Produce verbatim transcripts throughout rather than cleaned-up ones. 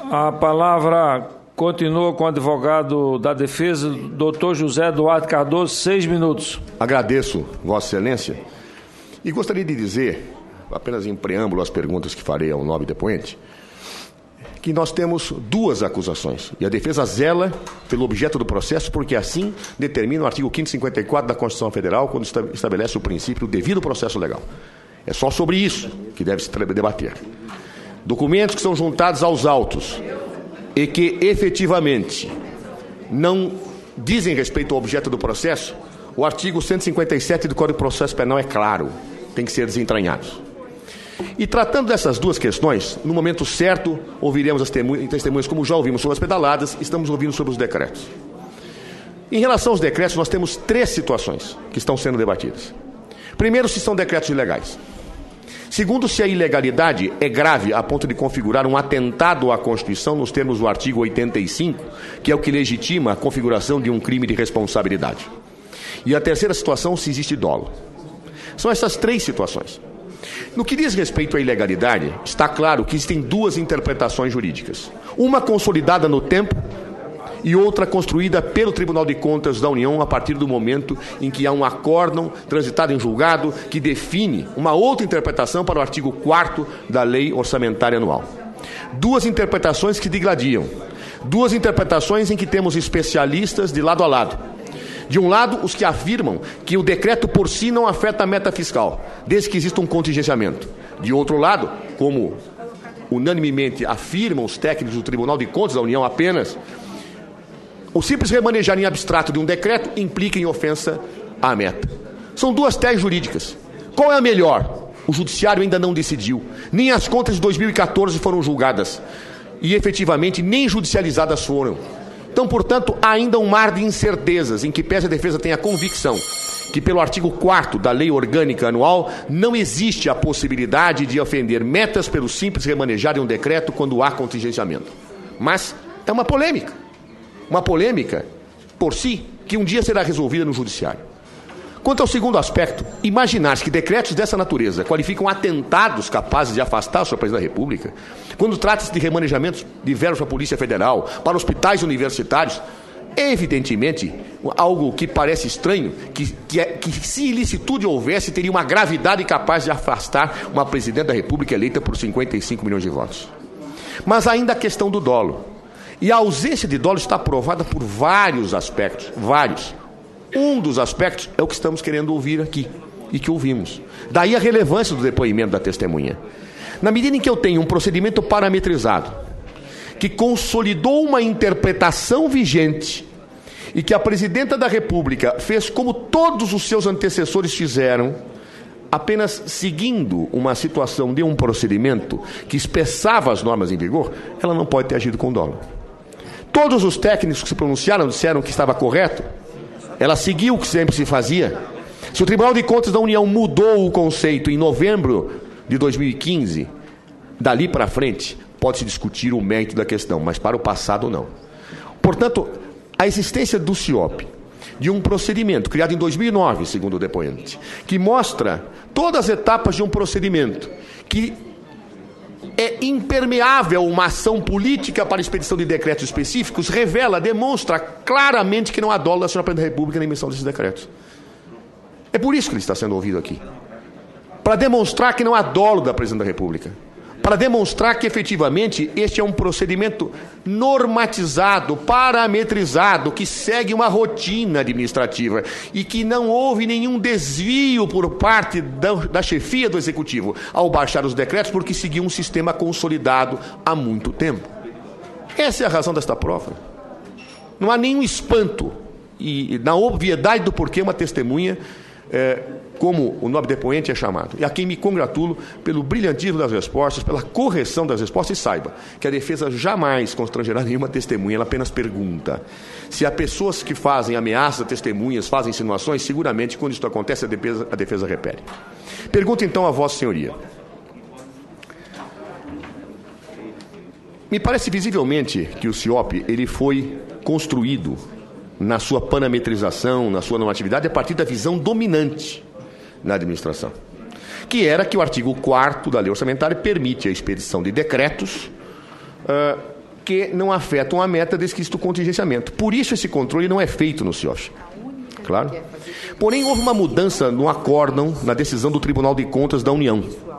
A palavra continua com o advogado da defesa, doutor José Eduardo Cardoso, seis minutos. Agradeço, Vossa Excelência, e gostaria de dizer, apenas em preâmbulo às perguntas que farei ao nobre depoente, que nós temos duas acusações, e a defesa zela pelo objeto do processo, porque assim determina o artigo quinhentos e cinquenta e quatro da Constituição Federal, quando estabelece o princípio do devido processo legal. É só sobre isso que deve se debater. Documentos que são juntados aos autos e que efetivamente não dizem respeito ao objeto do processo, o artigo cento e cinquenta e sete do Código de Processo Penal é claro, tem que ser desentranhados. E tratando dessas duas questões, no momento certo, ouviremos as testemunhas, como já ouvimos sobre as pedaladas, estamos ouvindo sobre os decretos. Em relação aos decretos, nós temos três situações que estão sendo debatidas. Primeiro, se são decretos ilegais. Segundo, se a ilegalidade é grave a ponto de configurar um atentado à Constituição nos termos do artigo oitenta e cinco, que é o que legitima a configuração de um crime de responsabilidade. E a terceira situação, se existe dolo. São essas três situações. No que diz respeito à ilegalidade, está claro que existem duas interpretações jurídicas. Uma consolidada no tempo e outra construída pelo Tribunal de Contas da União a partir do momento em que há um acórdão transitado em julgado que define uma outra interpretação para o artigo quarto da Lei Orçamentária Anual. Duas interpretações que digladiam. Duas interpretações em que temos especialistas de lado a lado. De um lado, os que afirmam que o decreto por si não afeta a meta fiscal, desde que exista um contingenciamento. De outro lado, como unanimemente afirmam os técnicos do Tribunal de Contas da União apenas, o simples remanejar em abstrato de um decreto implica em ofensa à meta. São duas teses jurídicas. Qual é a melhor? O Judiciário ainda não decidiu. Nem as contas de dois mil e quatorze foram julgadas. E, efetivamente, nem judicializadas foram. Então, portanto, há ainda um mar de incertezas em que pese a defesa tenha convicção que pelo artigo quarto da Lei Orgânica Anual não existe a possibilidade de ofender metas pelo simples remanejar de um decreto quando há contingenciamento. Mas é uma polêmica. Uma polêmica, por si, que um dia será resolvida no Judiciário. Quanto ao segundo aspecto, imaginar que decretos dessa natureza qualificam atentados capazes de afastar o senhor Presidente da República, quando trata-se de remanejamentos de verbas para a Polícia Federal, para hospitais universitários, é evidentemente algo que parece estranho, que, que, é, que se ilicitude houvesse, teria uma gravidade capaz de afastar uma Presidente da República eleita por cinquenta e cinco milhões de votos. Mas ainda a questão do dolo. E a ausência de dolo está provada por vários aspectos, vários. Um dos aspectos é o que estamos querendo ouvir aqui, e que ouvimos. Daí a relevância do depoimento da testemunha. Na medida em que eu tenho um procedimento parametrizado, que consolidou uma interpretação vigente, e que a Presidenta da República fez como todos os seus antecessores fizeram, apenas seguindo uma situação de um procedimento que espessava as normas em vigor, ela não pode ter agido com dolo. Todos os técnicos que se pronunciaram disseram que estava correto. Ela seguiu o que sempre se fazia. Se o Tribunal de Contas da União mudou o conceito em novembro de dois mil e quinze, dali para frente, pode-se discutir o mérito da questão, mas para o passado não. Portanto, a existência do C I O P, de um procedimento criado em dois mil e nove, segundo o depoente, que mostra todas as etapas de um procedimento, que é impermeável uma ação política para a expedição de decretos específicos, revela, demonstra claramente que não há dolo da senhora Presidente da República na emissão desses decretos. É por isso que ele está sendo ouvido aqui. Para demonstrar que não há dolo da Presidente da República. Para demonstrar que, efetivamente, este é um procedimento normatizado, parametrizado, que segue uma rotina administrativa e que não houve nenhum desvio por parte da, da chefia do Executivo ao baixar os decretos, porque seguiu um sistema consolidado há muito tempo. Essa é a razão desta prova. Não há nenhum espanto e, na obviedade do porquê uma testemunha, é, como o nobre depoente é chamado, e a quem me congratulo pelo brilhantismo das respostas, pela correção das respostas, e saiba que a defesa jamais constrangerá nenhuma testemunha, ela apenas pergunta. Se há pessoas que fazem ameaças a testemunhas, fazem insinuações, seguramente quando isso acontece a defesa, a defesa repele. Pergunto então a Vossa Senhoria. Me parece visivelmente que o C I O P ele foi construído na sua parametrização, na sua normatividade, a partir da visão dominante na administração, que era que o artigo quarto da Lei Orçamentária permite a expedição de decretos uh, que não afetam a meta descrito contingenciamento. Por isso esse controle não é feito no C I O F. Claro. Porém, houve uma mudança no acórdão, na decisão do Tribunal de Contas da União.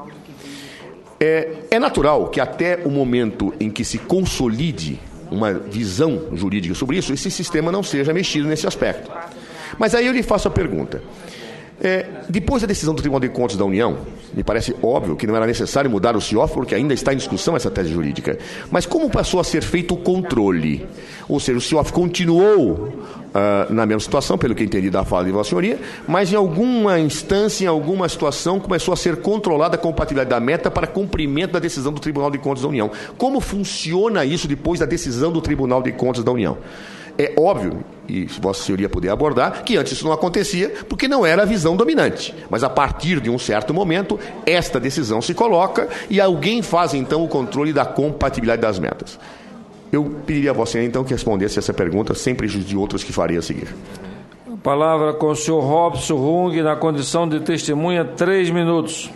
É, é natural que até o momento em que se consolide uma visão jurídica sobre isso, esse sistema não seja mexido nesse aspecto. Mas aí eu lhe faço a pergunta. É, depois da decisão do Tribunal de Contas da União, me parece óbvio que não era necessário mudar o C I O F, porque ainda está em discussão essa tese jurídica. Mas como passou a ser feito o controle? Ou seja, o C I O F continuou uh, na mesma situação, pelo que entendi da fala de Vossa Senhoria, mas em alguma instância, em alguma situação, começou a ser controlada a compatibilidade da meta para cumprimento da decisão do Tribunal de Contas da União. Como funciona isso depois da decisão do Tribunal de Contas da União? É óbvio, e se Vossa Senhoria puder abordar, que antes isso não acontecia porque não era a visão dominante. Mas a partir de um certo momento, esta decisão se coloca e alguém faz então o controle da compatibilidade das metas. Eu pediria a Vossa Senhoria então que respondesse essa pergunta, sem prejuízo de outras que faria a seguir. A palavra com o senhor Robson Rung, na condição de testemunha, três minutos.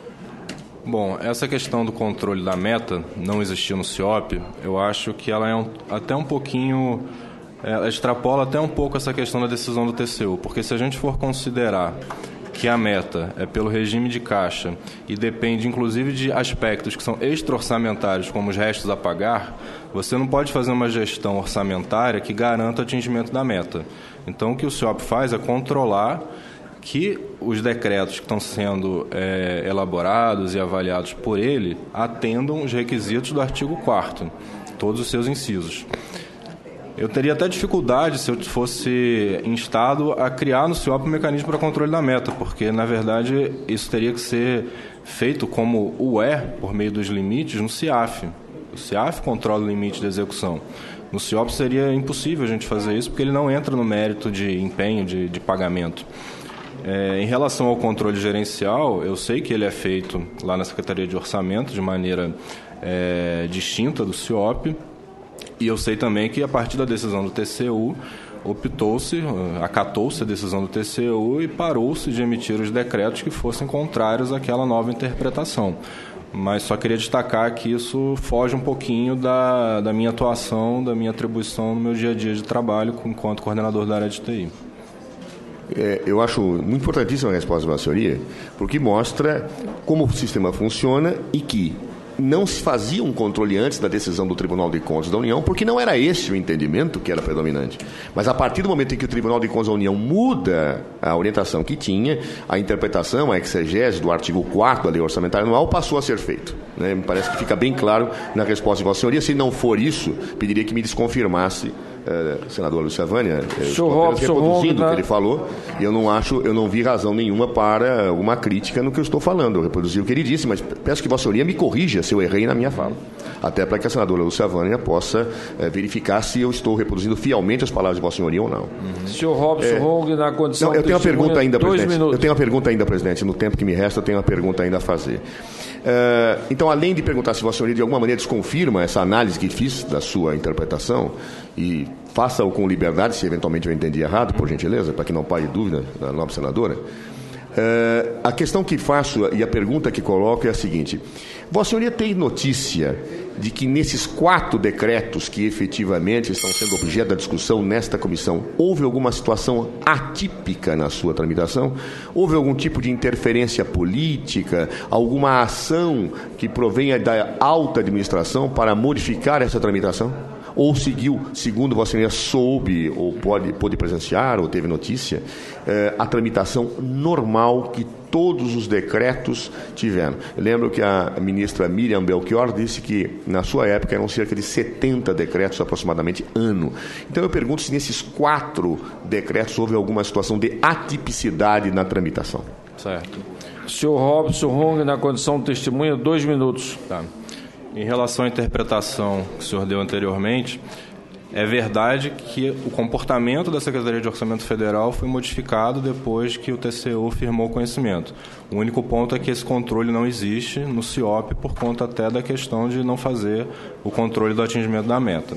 Bom, essa questão do controle da meta não existir no C I O P, eu acho que ela é um, até um pouquinho... Ela extrapola até um pouco essa questão da decisão do T C U, porque se a gente for considerar que a meta é pelo regime de caixa e depende inclusive de aspectos que são extra-orçamentários, como os restos a pagar, você não pode fazer uma gestão orçamentária que garanta o atingimento da meta. Então, o que o C I O P faz é controlar que os decretos que estão sendo é, elaborados e avaliados por ele atendam os requisitos do artigo quarto, todos os seus incisos. Eu teria até dificuldade, se eu fosse instado, a criar no C I O P um mecanismo para controle da meta, porque, na verdade, isso teria que ser feito como o é, por meio dos limites, no C I A F. O C I A F controla o limite de execução. No C I O P seria impossível a gente fazer isso, porque ele não entra no mérito de empenho, de, de pagamento. É, em relação ao controle gerencial, eu sei que ele é feito lá na Secretaria de Orçamento, de maneira é, distinta do C I O P, e eu sei também que, a partir da decisão do T C U, optou-se, acatou-se a decisão do T C U e parou-se de emitir os decretos que fossem contrários àquela nova interpretação. Mas só queria destacar que isso foge um pouquinho da, da minha atuação, da minha atribuição no meu dia a dia de trabalho enquanto coordenador da área de T I. É, eu acho muito importantíssima a resposta da Vossa Senhoria, porque mostra como o sistema funciona e que não se fazia um controle antes da decisão do Tribunal de Contas da União, porque não era esse o entendimento que era predominante. Mas a partir do momento em que o Tribunal de Contas da União muda a orientação que tinha, a interpretação, a exegese do artigo quarto da Lei Orçamentária Anual passou a ser feito. Né? Me parece que fica bem claro na resposta de Vossa Senhoria. Se não for isso, pediria que me desconfirmasse, Uh, senadora Lúcia Vânia, estou apenas reproduzindo o que ele falou, e eu não acho, eu não vi razão nenhuma para uma crítica no que eu estou falando. Eu reproduzi o que ele disse, mas peço que Vossa Senhoria me corrija se eu errei na minha fala, até para que a senadora Lúcia Vânia possa uh, verificar se eu estou reproduzindo fielmente as palavras de Vossa Senhoria ou não. Uhum. Senhor Robson é, Rung, na condição não, eu tenho uma pergunta ainda, presidente. Minutos. Eu tenho uma pergunta ainda, presidente. No tempo que me resta, eu tenho uma pergunta ainda a fazer. Uh, então, além de perguntar se Vossa Senhoria de alguma maneira desconfirma essa análise que fiz da sua interpretação, e faça-o com liberdade, se eventualmente eu entendi errado, por gentileza, para que não pare dúvida da nobre senadora. Uh, a questão que faço e a pergunta que coloco é a seguinte: Vossa Senhoria tem notícia de que nesses quatro decretos que efetivamente estão sendo objeto da discussão nesta comissão, houve alguma situação atípica na sua tramitação? Houve algum tipo de interferência política, alguma ação que provenha da alta administração para modificar essa tramitação? Ou seguiu, segundo Vossa Senhoria soube, ou pode, pode presenciar, ou teve notícia, eh, a tramitação normal que todos os decretos tiveram? Eu lembro que a ministra Miriam Belchior disse que, na sua época, eram cerca de setenta decretos aproximadamente ano. Então eu pergunto se nesses quatro decretos houve alguma situação de atipicidade na tramitação. Certo. Senhor Robson Rung, na condição de testemunha, dois minutos. Tá. Em relação à interpretação que o senhor deu anteriormente, é verdade que o comportamento da Secretaria de Orçamento Federal foi modificado depois que o T C U firmou o conhecimento. O único ponto é que esse controle não existe no C I O P por conta até da questão de não fazer o controle do atingimento da meta.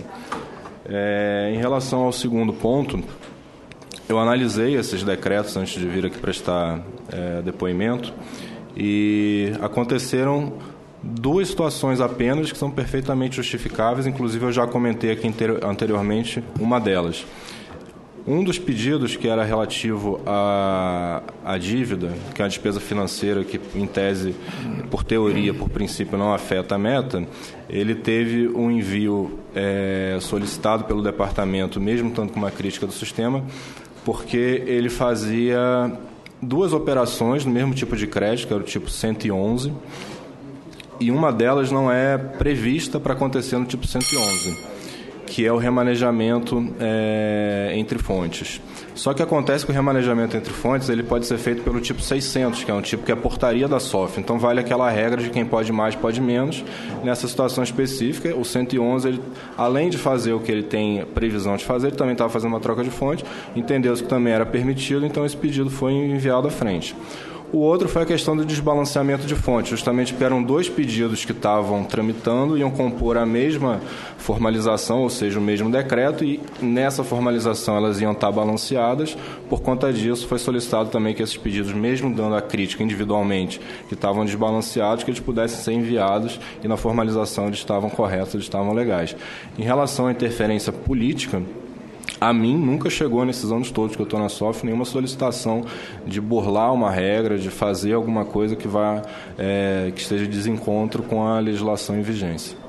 É, em relação ao segundo ponto, eu analisei esses decretos antes de vir aqui prestar é, depoimento e aconteceram duas situações apenas que são perfeitamente justificáveis, inclusive eu já comentei aqui anteriormente uma delas. Um dos pedidos, que era relativo à, à dívida, que é a despesa financeira, que em tese, por teoria, por princípio, não afeta a meta, ele teve um envio é, solicitado pelo departamento, mesmo tanto com uma crítica do sistema, porque ele fazia duas operações no mesmo tipo de crédito, que era o tipo cento e onze, e uma delas não é prevista para acontecer no tipo cento e onze. Que é o remanejamento é, entre fontes. Só que acontece que o remanejamento entre fontes ele pode ser feito pelo tipo seiscentos, que é um tipo que é a portaria da S O F. Então, vale aquela regra de quem pode mais, pode menos. Nessa situação específica, o cento e onze, ele, além de fazer o que ele tem previsão de fazer, ele também estava fazendo uma troca de fonte, entendeu-se que também era permitido, então esse pedido foi enviado à frente. O outro foi a questão do desbalanceamento de fontes, justamente porque eram dois pedidos que estavam tramitando, iam compor a mesma formalização, ou seja, o mesmo decreto, e nessa formalização elas iam estar balanceadas. Por conta disso, foi solicitado também que esses pedidos, mesmo dando a crítica individualmente, que estavam desbalanceados, que eles pudessem ser enviados e na formalização eles estavam corretos, eles estavam legais. Em relação à interferência política, a mim nunca chegou nesses anos todos que eu estou na S O F nenhuma solicitação de burlar uma regra, de fazer alguma coisa que vá é, que esteja de desencontro com a legislação em vigência.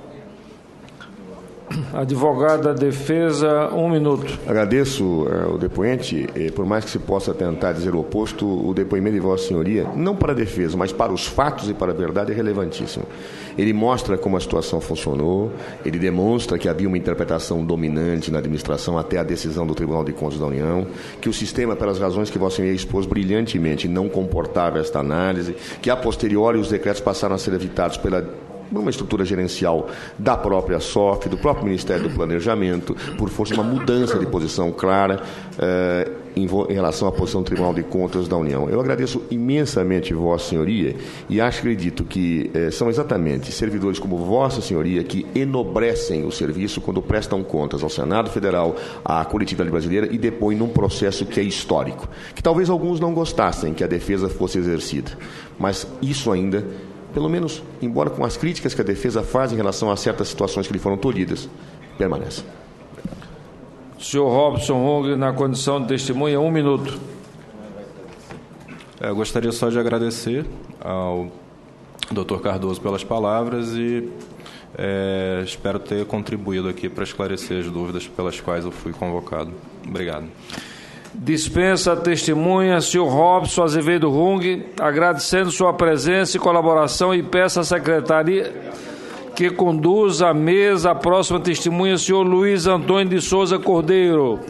Advogado da defesa, um minuto. Agradeço uh, o depoente, e por mais que se possa tentar dizer o oposto, o depoimento de Vossa Senhoria, não para a defesa, mas para os fatos e para a verdade, é relevantíssimo. Ele mostra como a situação funcionou, ele demonstra que havia uma interpretação dominante na administração até a decisão do Tribunal de Contas da União, que o sistema, pelas razões que Vossa Senhoria expôs brilhantemente, não comportava esta análise, que a posteriori os decretos passaram a ser evitados pela uma estrutura gerencial da própria S O F, do próprio Ministério do Planejamento, por força de uma mudança de posição clara eh, em, em relação à posição do Tribunal de Contas da União. Eu agradeço imensamente Vossa Senhoria e acho, acredito que eh, são exatamente servidores como Vossa Senhoria que enobrecem o serviço quando prestam contas ao Senado Federal, à coletividade brasileira e depõem num processo que é histórico, que talvez alguns não gostassem que a defesa fosse exercida, mas isso ainda, pelo menos, embora com as críticas que a defesa faz em relação a certas situações que lhe foram tolhidas, permanece. Senhor Robson Hung, na condição de testemunha, um minuto. Eu gostaria só de agradecer ao doutor Cardoso pelas palavras e é, espero ter contribuído aqui para esclarecer as dúvidas pelas quais eu fui convocado. Obrigado. Dispensa a testemunha, senhor Robson Azevedo Hung, agradecendo sua presença e colaboração, e peça à secretaria que conduza a mesa a próxima testemunha, senhor Luiz Antônio de Souza Cordeiro.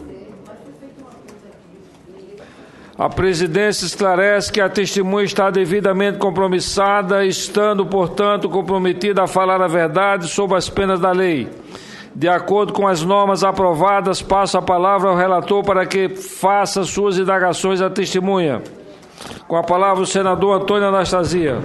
A presidência esclarece que a testemunha está devidamente compromissada, estando, portanto, comprometida a falar a verdade sob as penas da lei. De acordo com as normas aprovadas, passo a palavra ao relator para que faça suas indagações à testemunha. Com a palavra o senador Antônio Anastasia.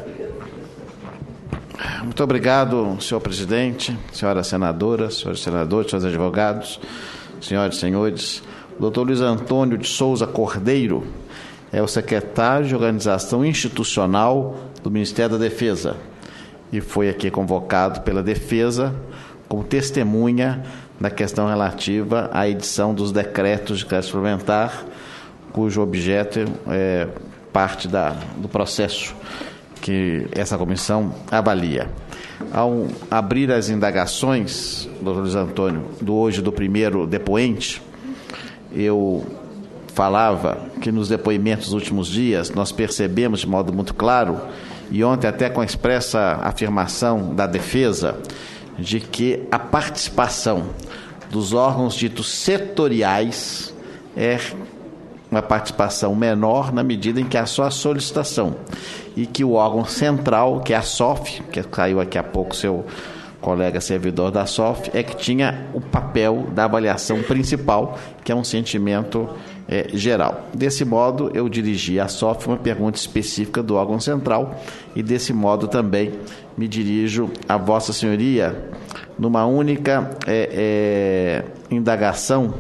Muito obrigado, senhor presidente, senhora senadora, senhores senadores, senhores advogados, senhoras e senhores. O doutor Luiz Antônio de Souza Cordeiro é o secretário de Organização Institucional do Ministério da Defesa e foi aqui convocado pela defesa como testemunha na questão relativa à edição dos decretos de crédito suplementar, cujo objeto é parte da, do processo que essa comissão avalia. Ao abrir as indagações, doutor Luiz Antônio, do hoje do primeiro depoente, eu falava que nos depoimentos dos últimos dias nós percebemos de modo muito claro, e ontem até com a expressa afirmação da defesa, de que a participação dos órgãos ditos setoriais é uma participação menor na medida em que há só a solicitação, e que o órgão central, que é a S O F, que caiu aqui há pouco seu colega servidor da S O F, é que tinha o papel da avaliação principal, que é um sentimento é, geral. Desse modo, eu dirigi à S O F uma pergunta específica do órgão central e, desse modo, também me dirijo a Vossa Senhoria numa única é, é, indagação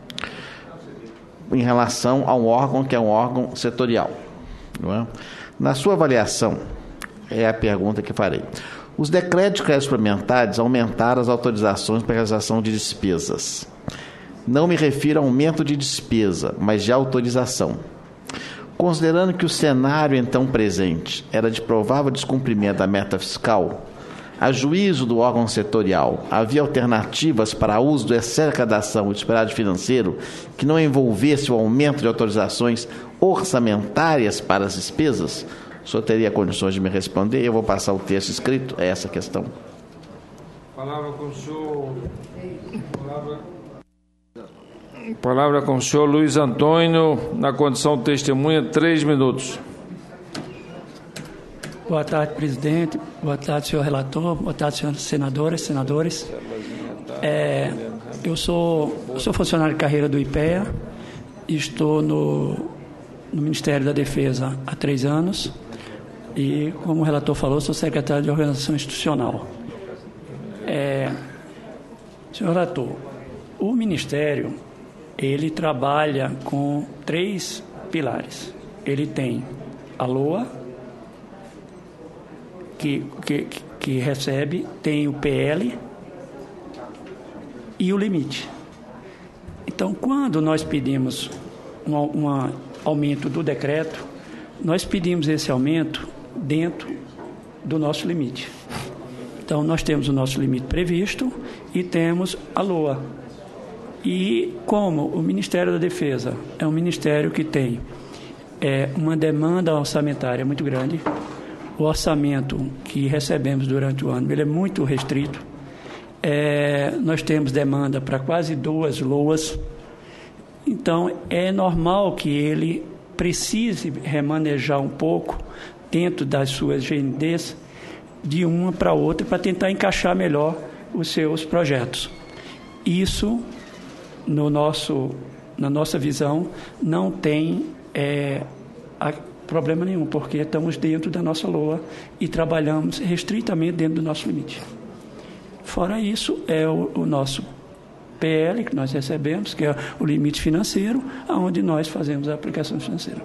em relação a um órgão que é um órgão setorial. Não é? Na sua avaliação, é a pergunta que farei. Os decretos de créditos suplementares aumentaram as autorizações para realização de despesas. Não me refiro a aumento de despesa, mas de autorização. Considerando que o cenário então presente era de provável descumprimento da meta fiscal, a juízo do órgão setorial, havia alternativas para uso do excesso de arrecadação e do superávit financeiro que não envolvesse o aumento de autorizações orçamentárias para as despesas? O senhor teria condições de me responder? Eu vou passar o texto escrito a essa questão. Palavra com o senhor. Palavra, Palavra com o senhor Luiz Antônio, na condição de testemunha, três minutos. Boa tarde, presidente. Boa tarde, senhor relator. Boa tarde, senhoras senadoras e senadores. É, eu, sou, eu sou funcionário de carreira do I P E A, estou no, no Ministério da Defesa há três anos e, como o relator falou, sou secretário de Organização Institucional. É, senhor relator, o Ministério, ele trabalha com três pilares. Ele tem a LOA, que, que, que recebe, tem o P L e o limite. Então, quando nós pedimos um, um aumento do decreto, nós pedimos esse aumento dentro do nosso limite. Então, nós temos o nosso limite previsto e temos a LOA. E como o Ministério da Defesa é um ministério que tem é, uma demanda orçamentária muito grande, o orçamento que recebemos durante o ano ele é muito restrito. É, nós temos demanda para quase duas LOAs. Então, é normal que ele precise remanejar um pouco dentro das suas G N Ds de uma para outra para tentar encaixar melhor os seus projetos. Isso, no nosso, na nossa visão, não tem é, a, problema nenhum, porque estamos dentro da nossa LOA e trabalhamos restritamente dentro do nosso limite. Fora isso, é o, o nosso P L que nós recebemos, que é o limite financeiro, onde nós fazemos a aplicação financeira.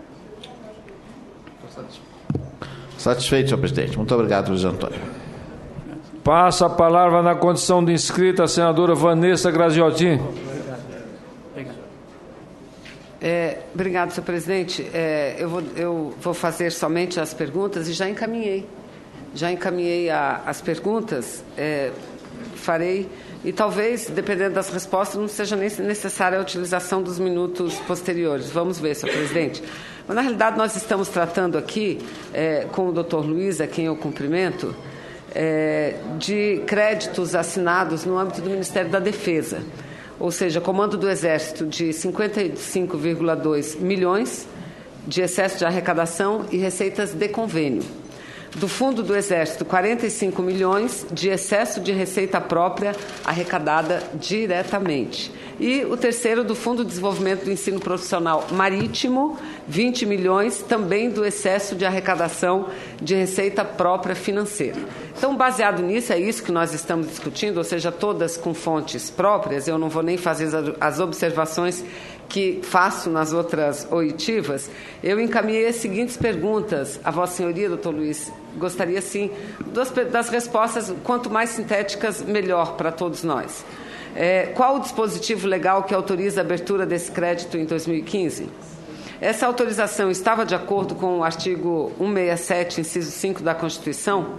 Satisfeito, senhor presidente. Muito obrigado, Luiz Antônio. Passa a palavra na condição de inscrita a senadora Vanessa Graziotin. É, obrigado, senhor presidente. É, eu, vou, eu vou fazer somente as perguntas e já encaminhei. Já encaminhei a, as perguntas, é, farei, e talvez, dependendo das respostas, não seja nem necessária a utilização dos minutos posteriores. Vamos ver, senhor presidente. Mas, na realidade, nós estamos tratando aqui, é, com o doutor Luiz, a quem eu cumprimento, é, de créditos assinados no âmbito do Ministério da Defesa. Ou seja, Comando do Exército de cinquenta e cinco vírgula dois milhões de excesso de arrecadação e receitas de convênio. Do Fundo do Exército, quarenta e cinco milhões de excesso de receita própria arrecadada diretamente. E o terceiro, do Fundo de Desenvolvimento do Ensino Profissional Marítimo, vinte milhões, também do excesso de arrecadação de receita própria financeira. Então, baseado nisso, é isso que nós estamos discutindo, ou seja, todas com fontes próprias. Eu não vou nem fazer as observações que faço nas outras oitivas. Eu encaminhei as seguintes perguntas a Vossa Senhoria, doutor Luiz. Gostaria, sim, das, das respostas, quanto mais sintéticas, melhor para todos nós. É, qual o dispositivo legal que autoriza a abertura desse crédito em dois mil e quinze? Essa autorização estava de acordo com o artigo cento e sessenta e sete, inciso cinco da Constituição?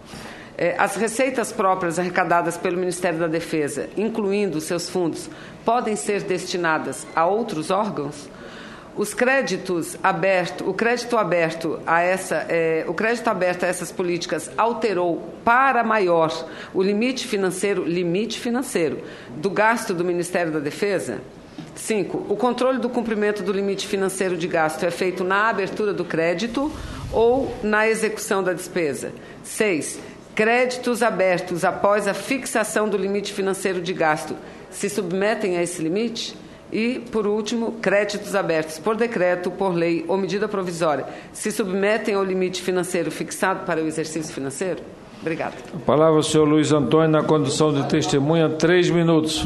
É, as receitas próprias arrecadadas pelo Ministério da Defesa, incluindo seus fundos, podem ser destinadas a outros órgãos? Os créditos abertos, o crédito aberto a essa, é, o crédito aberto a essas políticas alterou para maior o limite financeiro, limite financeiro do gasto do Ministério da Defesa? Cinco, o controle do cumprimento do limite financeiro de gasto é feito na abertura do crédito ou na execução da despesa? Seis, créditos abertos após a fixação do limite financeiro de gasto se submetem a esse limite? E, por último, créditos abertos por decreto, por lei ou medida provisória se submetem ao limite financeiro fixado para o exercício financeiro? Obrigada. A palavra ao senhor Luiz Antônio, na condição de testemunha, três minutos.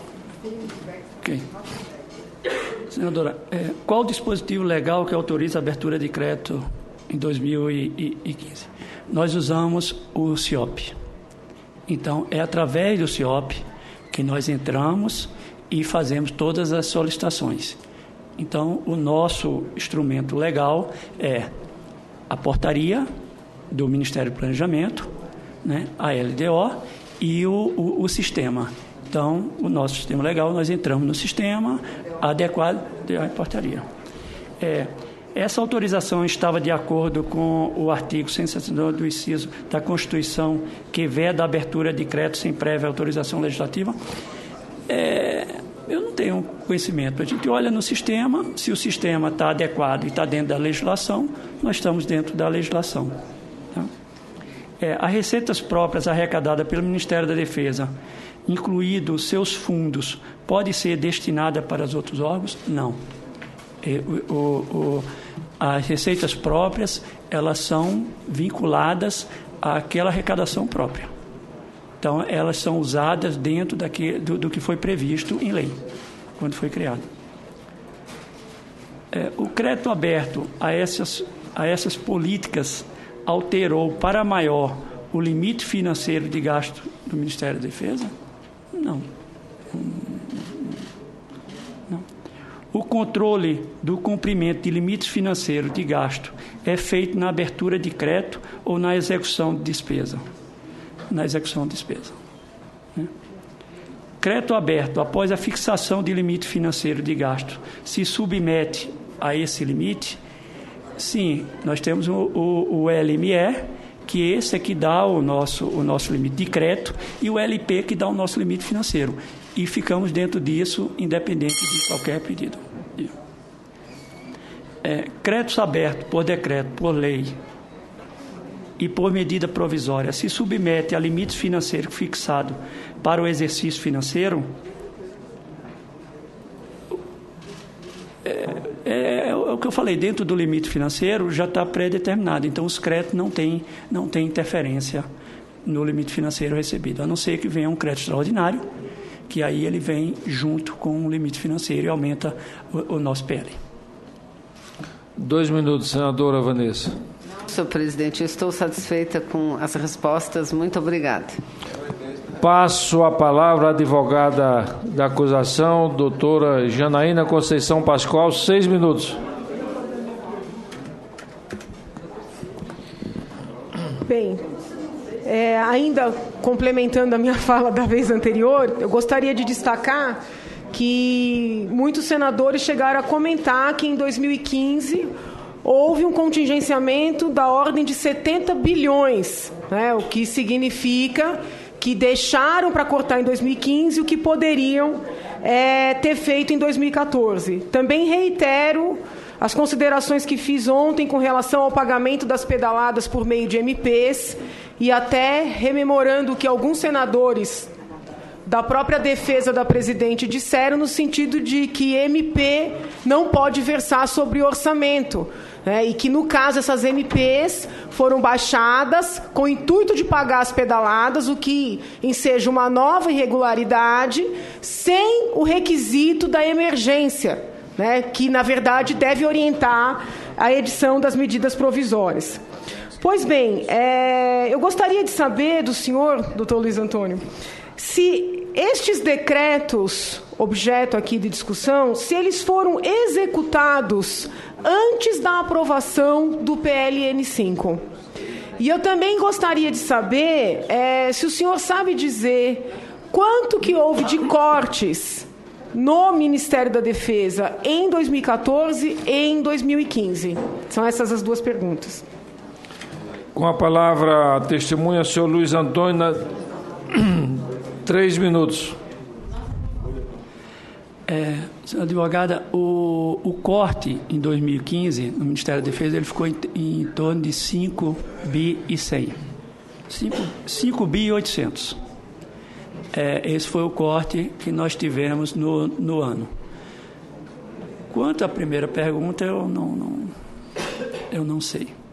Ok. Senadora, é, qual o dispositivo legal que autoriza a abertura de crédito em dois mil e quinze? nós usamos o C I O P. Então, é através do C I O P que nós entramos e fazemos todas as solicitações. Então, o nosso instrumento legal é a portaria do Ministério do Planejamento, né, a L D O e o, o, o sistema. Então, o nosso sistema legal, nós entramos no sistema adequado à portaria. É, essa autorização estava de acordo com o artigo cento e sessenta e dois do inciso da Constituição, que veda a abertura de decreto sem prévia autorização legislativa. É, eu não tenho conhecimento. A gente olha no sistema, se o sistema está adequado e está dentro da legislação, nós estamos dentro da legislação. Tá? É, as receitas próprias arrecadadas pelo Ministério da Defesa, incluídos seus fundos, pode ser destinada para os outros órgãos? Não. É, o, o, as receitas próprias, elas são vinculadas àquela arrecadação própria. Então, elas são usadas dentro daqui, do, do que foi previsto em lei, quando foi criado. É, o crédito aberto a essas, a essas políticas alterou para maior o limite financeiro de gasto do Ministério da Defesa? Não. Não. O controle do cumprimento de limites financeiros de gasto é feito na abertura de crédito ou na execução de despesa? Na execução de despesa. Né? Crédito aberto, após a fixação de limite financeiro de gasto, se submete a esse limite? Sim, nós temos o, o, o L M E, que esse é que dá o nosso, o nosso limite de crédito, e o L P que dá o nosso limite financeiro. E ficamos dentro disso, independente de qualquer pedido. É, créditos abertos por decreto, por lei e por medida provisória, se submete a limites financeiros fixados para o exercício financeiro, é, é, é o que eu falei, dentro do limite financeiro já está pré-determinado, então os créditos não têm não tem interferência no limite financeiro recebido, a não ser que venha um crédito extraordinário, que aí ele vem junto com o limite financeiro e aumenta o, o nosso P L. Dois minutos, senadora Vanessa. Senhor presidente, eu estou satisfeita com as respostas. Muito obrigada. Passo a palavra à advogada da acusação, doutora Janaína Conceição Pascoal, seis minutos. Bem, é, ainda complementando a minha fala da vez anterior, eu gostaria de destacar que muitos senadores chegaram a comentar que em dois mil e quinze houve um contingenciamento da ordem de setenta bilhões, né, o que significa que deixaram para cortar em dois mil e quinze o que poderiam é, ter feito em dois mil e quatorze. Também reitero as considerações que fiz ontem com relação ao pagamento das pedaladas por meio de M Ps e até rememorando que alguns senadores da própria defesa da presidente disseram no sentido de que M P não pode versar sobre orçamento, né, e que, no caso, essas M Ps foram baixadas com o intuito de pagar as pedaladas, o que enseja uma nova irregularidade, sem o requisito da emergência, né, que, na verdade, deve orientar a edição das medidas provisórias. Pois bem, é, eu gostaria de saber do senhor, doutor Luiz Antônio, se estes decretos, objeto aqui de discussão, se eles foram executados antes da aprovação do P L N cinco. E eu também gostaria de saber é, se o senhor sabe dizer quanto que houve de cortes no Ministério da Defesa em dois mil e quatorze e em dois mil e quinze. São essas as duas perguntas. Com a palavra a testemunha, senhor Luiz Antônio, na... três minutos. É, senhora advogada, o, o corte em dois mil e quinze no Ministério da Defesa ele ficou em, em torno de cinco bi e cem. cinco bi e oitocentos. É, esse foi o corte que nós tivemos no, no ano. Quanto à primeira pergunta, eu não, não, eu não sei.